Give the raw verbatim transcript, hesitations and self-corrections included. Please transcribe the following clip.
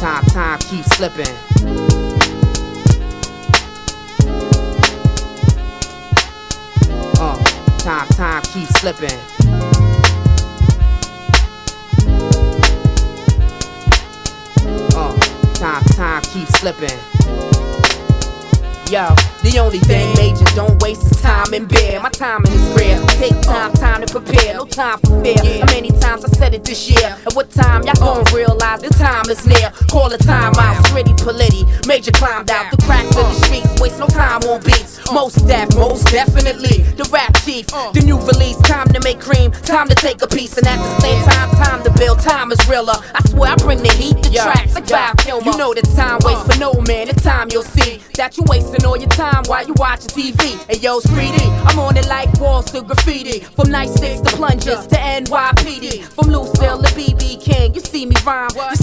time, time keeps slipping. Uh, time, time keeps slipping. Uh, time, time keeps slipping. Yo, the only thing major don't waste is time in bed. My timing is rare. Take time, time to prepare. No time for fear. How many times I said it this year? At what time y'all gon' realize the time is near? Call a time out, pretty polity. Major climbed out the cracks of the streets. Waste no time on beats. Most def, most definitely. The rap chief, the new release. Time to make cream, time to take a piece. And at the same time, time to build. Time is realer. I swear I bring the heat, the tracks like Val Kilmer. You know that time waits for no man. The time you'll see that you wasting all your time while you watching T V. Hey yo, Streety, I'm on it like walls to graffiti. From nightsticks to plungers to N Y P D. From Lucille to B B King, you see me rhyme. You